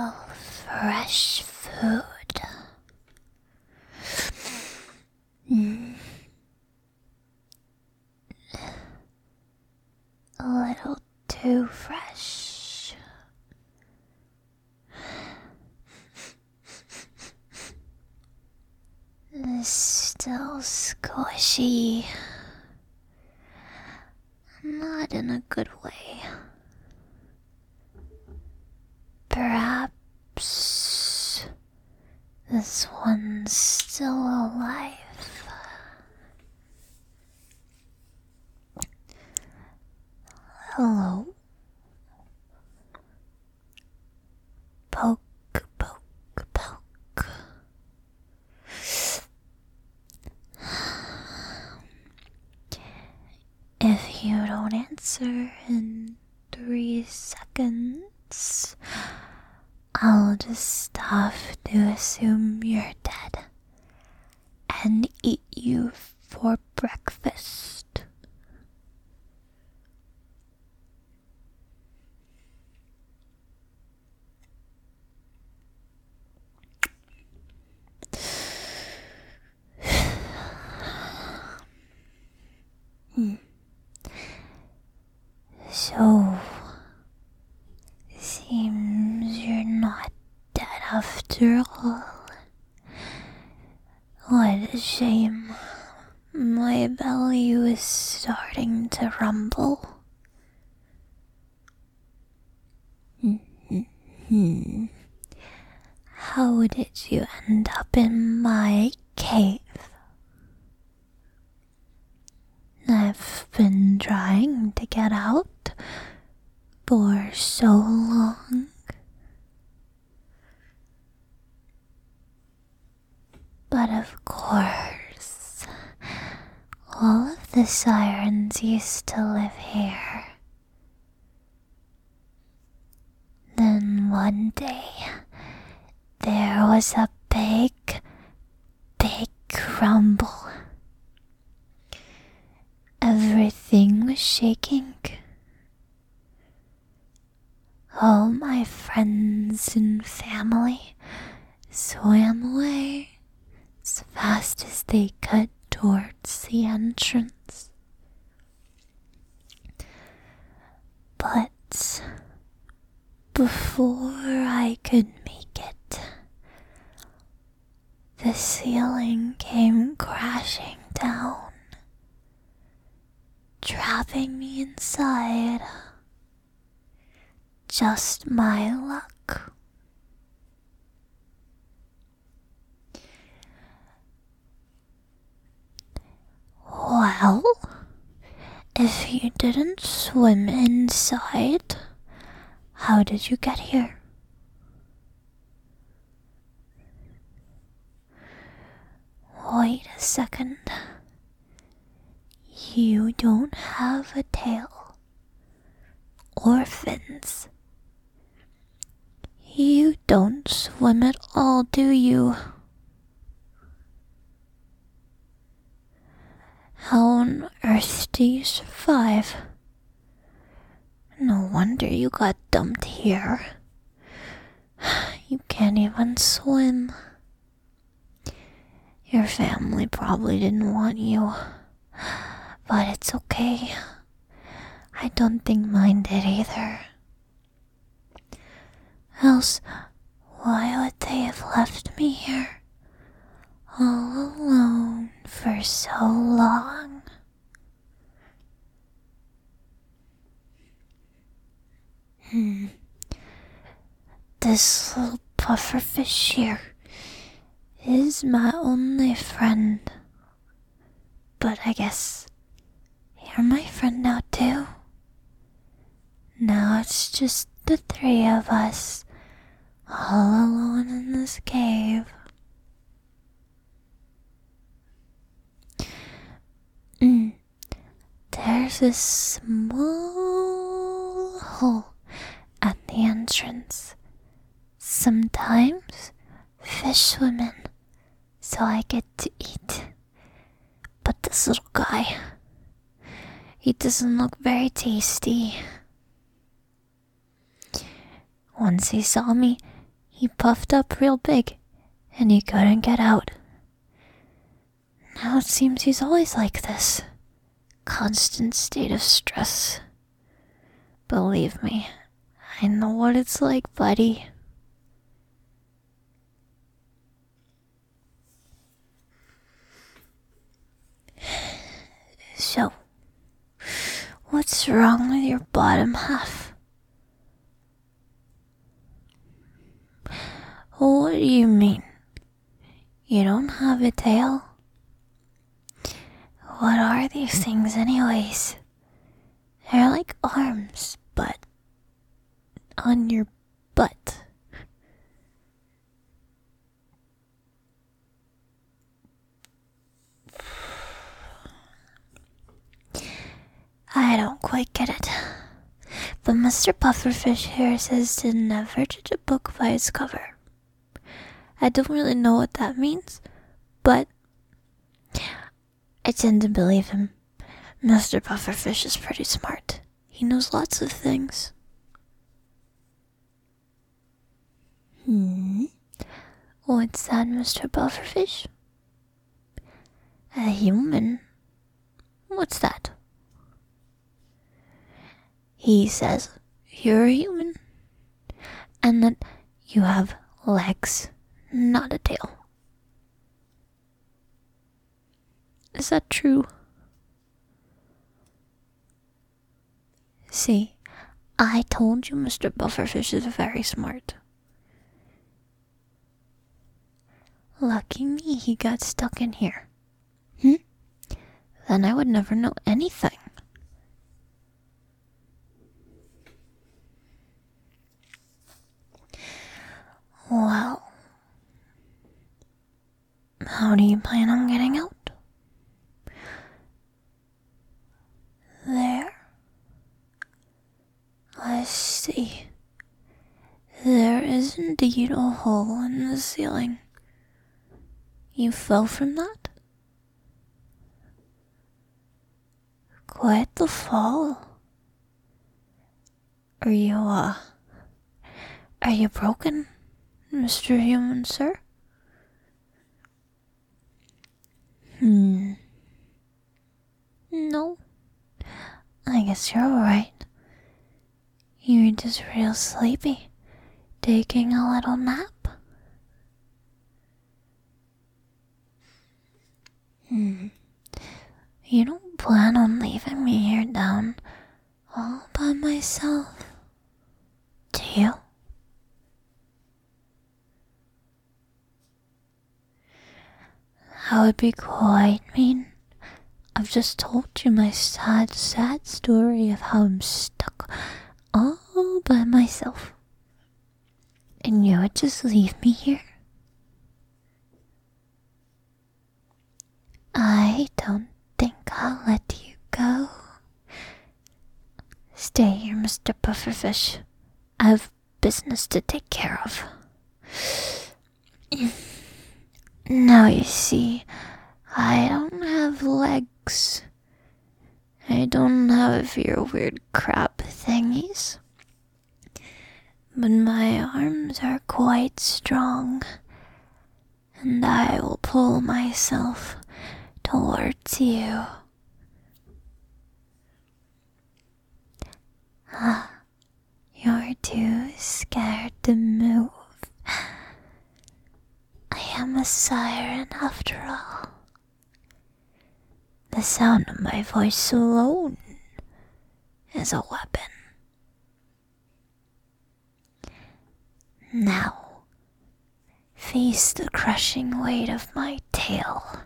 of fresh food. A little too fresh. Still squishy. Not in a good way. Perhaps this one's still alive. Hello. Poke, poke, poke. If you don't answer in 3 seconds, I'll just have to assume you're dead and eat you for breakfast. So, seems you're not dead after all. What a shame. My belly was starting to rumble. How did you end up in my cave? I've been trying to get out for so long. But of course, all of the sirens used to live here. Then one day, there was a big rumble. Everything was shaking. All my friends and family swam away as fast as they could towards the entrance. But before I could make it, the ceiling came crashing down, trapping me inside. Just my luck. Well, if you didn't swim inside, how did you get here? Wait a second. You don't have a tail or fins. You don't swim at all, do you? How on earth do you survive? No wonder you got dumped here. You can't even swim. Your family probably didn't want you, but it's okay. I don't think mine did either. Else, why would they have left me here all alone for so long? This little pufferfish here is my only friend. But I guess you're my friend now too. Now it's just the 3 of us, all alone in this cave. There's a small hole at the entrance. Sometimes fish swim in, so I get to eat. But this little guy, he doesn't look very tasty. Once he saw me, He puffed up real big, and he couldn't get out. Now it seems he's always like this. Constant state of stress. Believe me, I know what it's like, buddy. So, what's wrong with your bottom half? What do you mean? You don't have a tail? What are these things anyways? They're like arms, but on your butt. I don't quite get it. But Mr. Pufferfish here says to never judge a book by its cover. I don't really know what that means, but I tend to believe him. Mr. Pufferfish is pretty smart. He knows lots of things. What's that, Mr. Pufferfish? A human? What's that? He says you're a human, and that you have legs, not a tail. Is that true? See, I told you Mr. Pufferfish is very smart. Lucky me he got stuck in here. Then I would never know anything. Well, how do you plan on getting out? There. I see. There is indeed a hole in the ceiling. You fell from that? Quite the fall. Are you broken, Mr. Human, sir? No. I guess you're alright. You're just real sleepy, taking a little nap. You don't plan on leaving me here down all by myself, do you? That would be quite mean. I've just told you my sad story of how I'm stuck all by myself. And you would just leave me here? I don't think I'll let you go. Stay here, Mr. Pufferfish. I have business to take care of. Now you see, I don't have legs. I don't have your weird crab thingies. But my arms are quite strong, and I will pull myself towards you. You're too scared to move. I am a siren after all. The sound of my voice alone is a weapon. Now, face the crushing weight of my tail.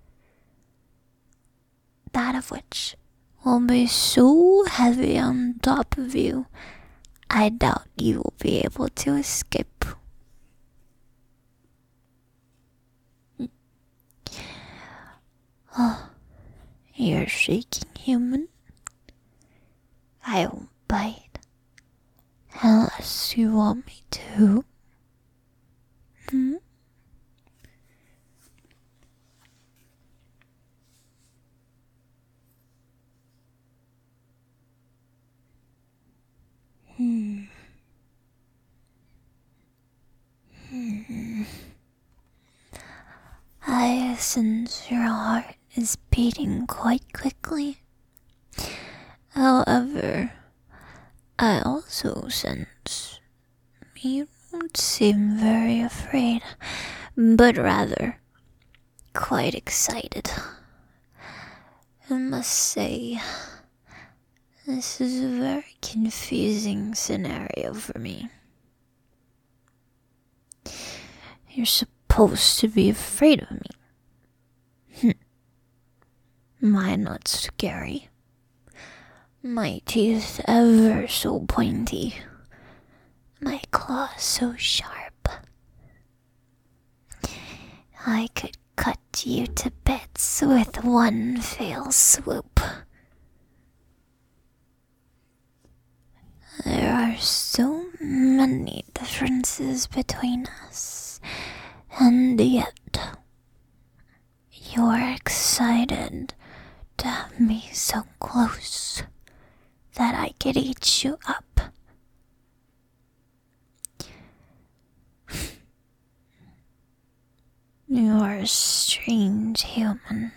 That of which will be so heavy on top of you, I doubt you will be able to escape. Oh, you're shaking, human. I won't bite unless you want me to. since your heart is beating quite quickly. However, I also sense you don't seem very afraid, but rather quite excited. I must say, this is a very confusing scenario for me. You're supposed to be afraid of me. Mine not scary. My teeth ever so pointy. My claws so sharp. I could cut you to bits with one fell swoop. There are so many differences between us, and yet you're excited to have me so close that I could eat you up. You're a strange human.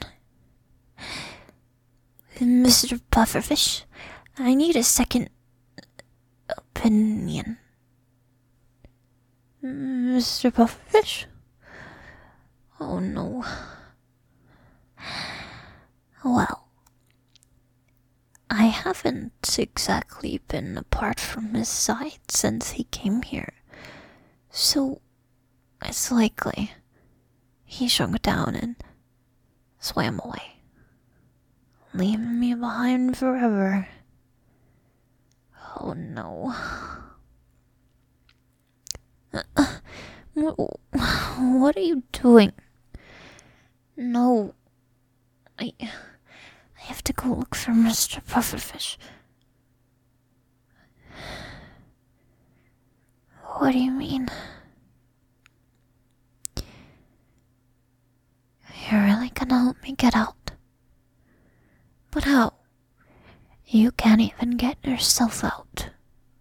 Mr. Pufferfish, I need a second opinion. Mr. Pufferfish? Oh no. Well, I haven't exactly been apart from his side since he came here, so it's likely he shrunk down and swam away, leaving me behind forever. Oh no. What are you doing? No. I have to go look for Mr. Pufferfish. What do you mean? You're really gonna help me get out? But how? You can't even get yourself out.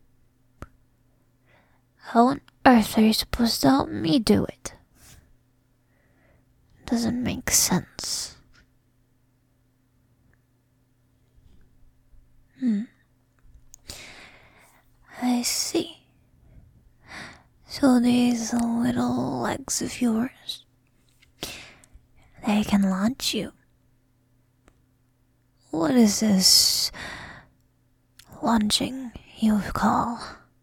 How on earth are you supposed to help me do it? Doesn't make sense. I see. So these little legs of yours, they can launch you. What is this launching you call?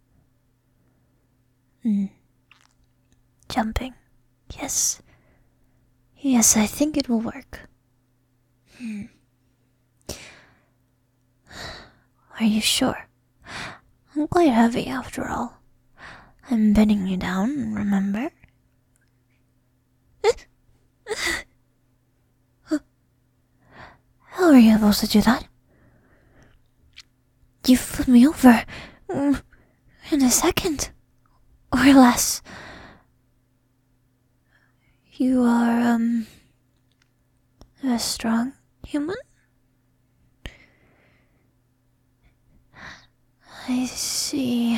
Jumping. Yes. Yes, I think it will work. Are you sure? I'm quite heavy after all. I'm bending you down, remember? How are you supposed to do that? You flipped me over in a second. Or less. You are, a strong human? I see.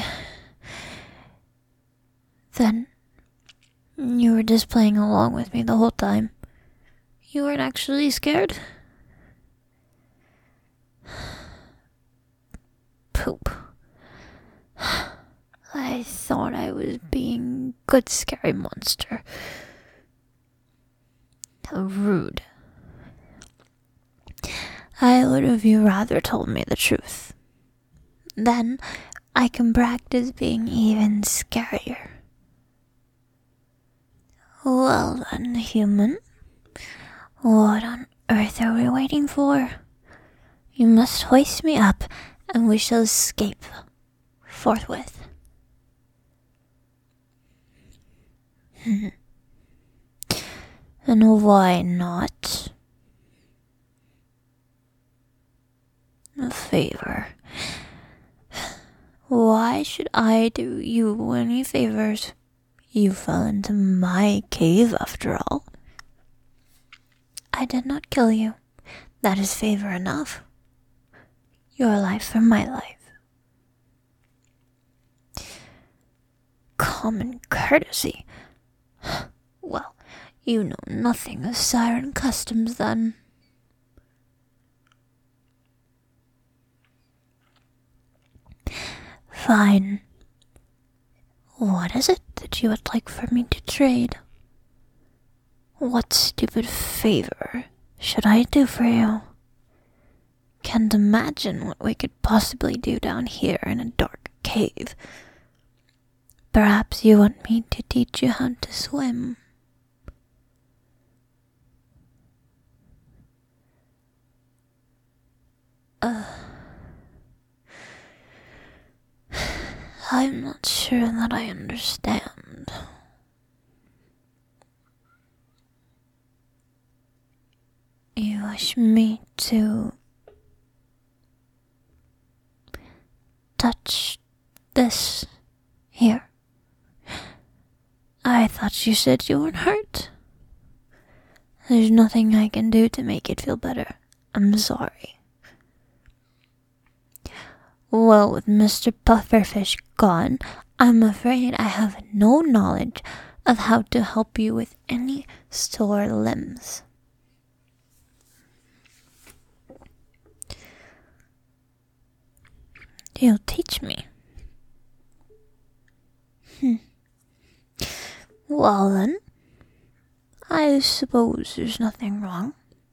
Then, you were just playing along with me the whole time. You weren't actually scared? Poop. I thought I was being good scary monster. How rude. I would have you rather told me the truth. Then I can practice being even scarier. Well then, human. What on earth are we waiting for? You must hoist me up, and we shall escape forthwith. And why not? A favor. Why should I do you any favors? You fell into my cave after all. I did not kill you. That is favor enough. Your life for my life. Common courtesy. Well, You know nothing of siren customs, then. Fine. What is it that you would like for me to trade? What stupid favor should I do for you? Can't imagine what we could possibly do down here in a dark cave. Perhaps you want me to teach you how to swim. I'm not sure that I understand. You wish me to touch this here? I thought you said you weren't hurt. There's nothing I can do to make it feel better. I'm sorry. Well, with Mr. Pufferfish gone, I'm afraid I have no knowledge of how to help you with any sore limbs. You'll teach me. Well then, I suppose there's nothing wrong.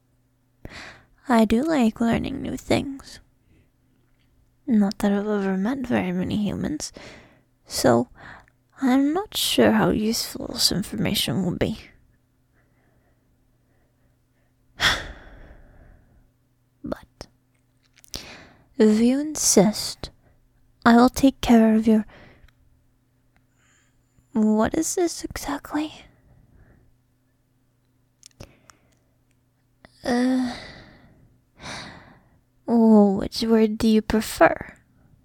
I do like learning new things. Not that I've ever met very many humans, so I'm not sure how useful this information will be. But if you insist, I will take care of your... What is this exactly? Which word do you prefer?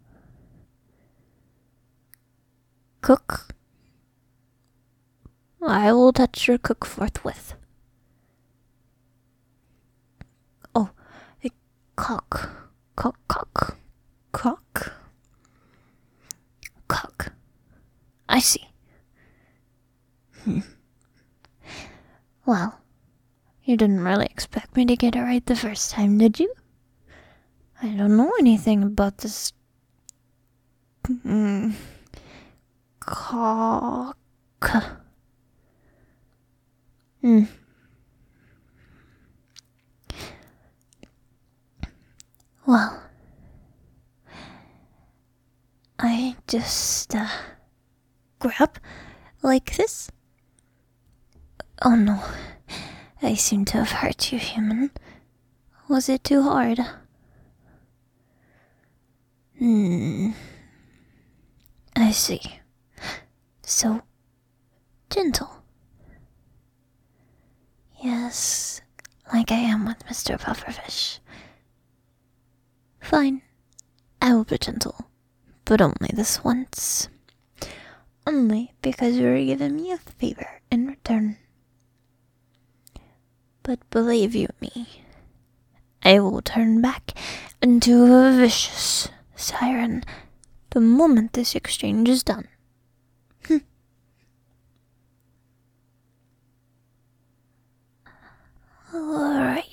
Cook? I will touch your cook forthwith. Oh, cock. Cock. I see. Well, you didn't really expect me to get it right the first time, did you? I don't know anything about this... cock. Well, I just, grab like this. Oh no, I seem to have hurt you, human. Was it too hard? I see. So gentle. Yes, like I am with Mr. Pufferfish. Fine, I will be gentle, but only this once. Only because you were giving me a favor in return. But believe you me, I will turn back into a vicious siren the moment this exchange is done. Alright.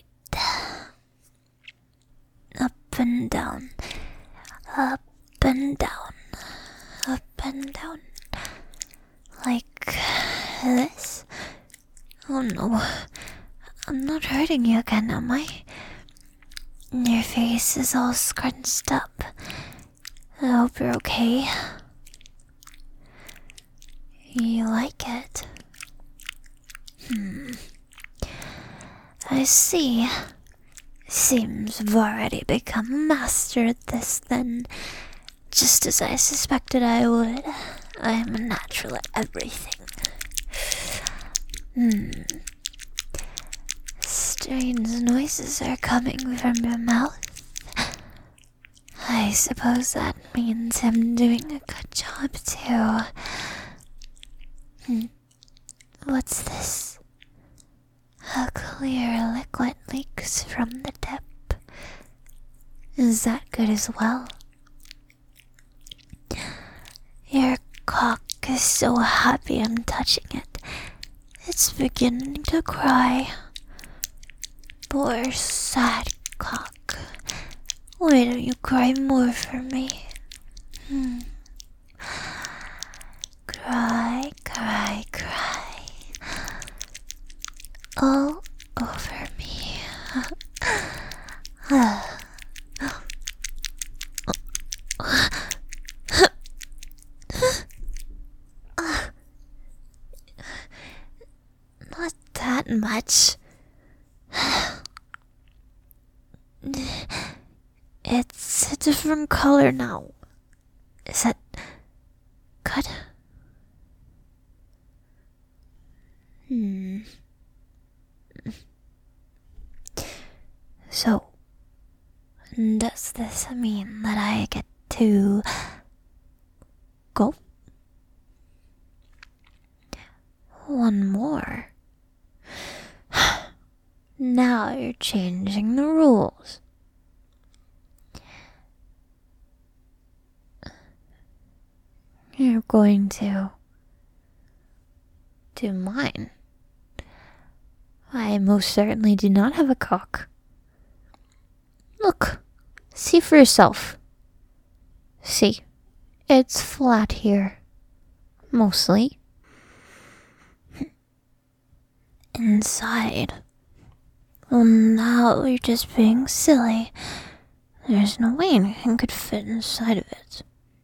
Up and down. Up and down. Up and down. Like this. Oh no. I'm not hurting you again, am I? Your face is all scrunched up. I hope you're okay. You like it? I see. Seems you've already become a master at this then. Just as I suspected I would. I am a natural at everything. Strange noises are coming from your mouth. I suppose that means I'm doing a good job too. What's this? A clear liquid leaks from the tip. Is that good as well? Your cock is so happy I'm touching it. It's beginning to cry. Poor sad cock. Why don't you cry more for me? Cry, cry, cry. All over me. Not that much. It's a different color now. Is that good? So, does this mean that I get to go? One more. Now you're changing the rules. You're going to do mine. I most certainly do not have a cock. Look, see for yourself. See, it's flat here. Mostly. Inside. Well, now you're just being silly. There's no way anything could fit inside of it.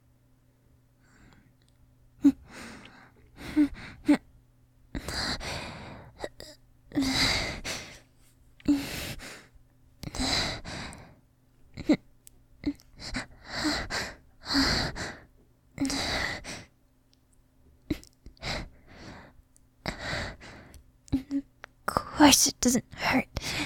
Of course it doesn't hurt.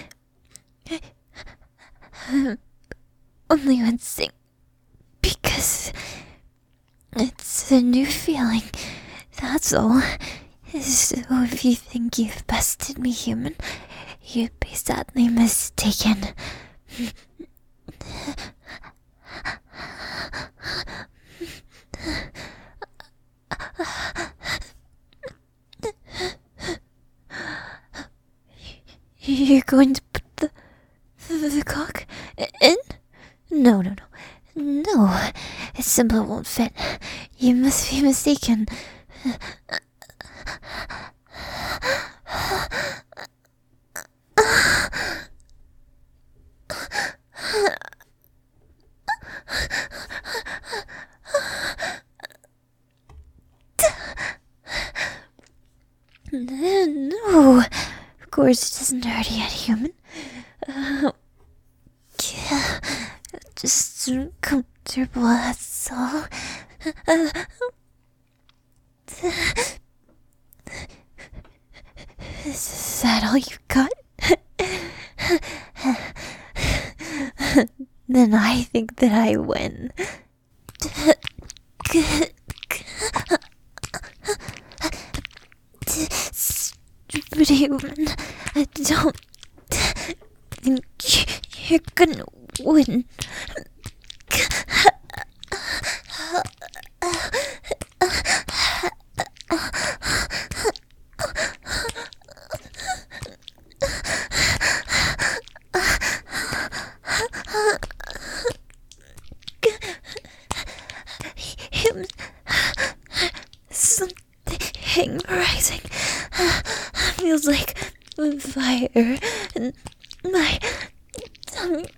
Only one thing. Because it's a new feeling. That's all. So if you think you've bested me, human, you'd be sadly mistaken. You're going to put the cock in? No. No, it simply won't fit. You must be mistaken. No, of course it doesn't hurt yet, human. Just uncomfortable, that's all. Is that all you got? Then I think that I win. Stupid human, I don't think you're gonna win. Something rising feels like fire in my tummy.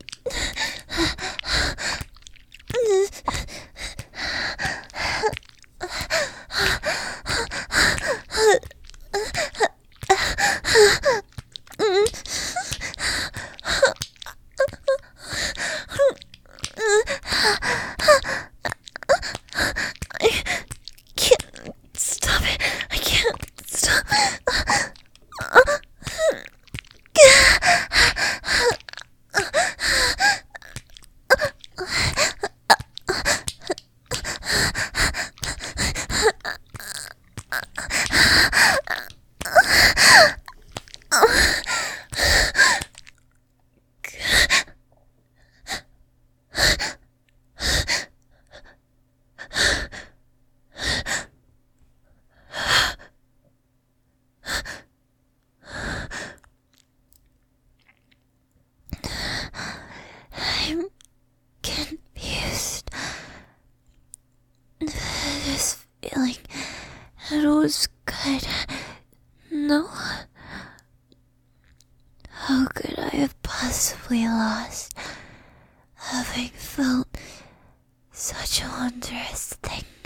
But no. How could I have possibly lost, having felt such a wondrous thing?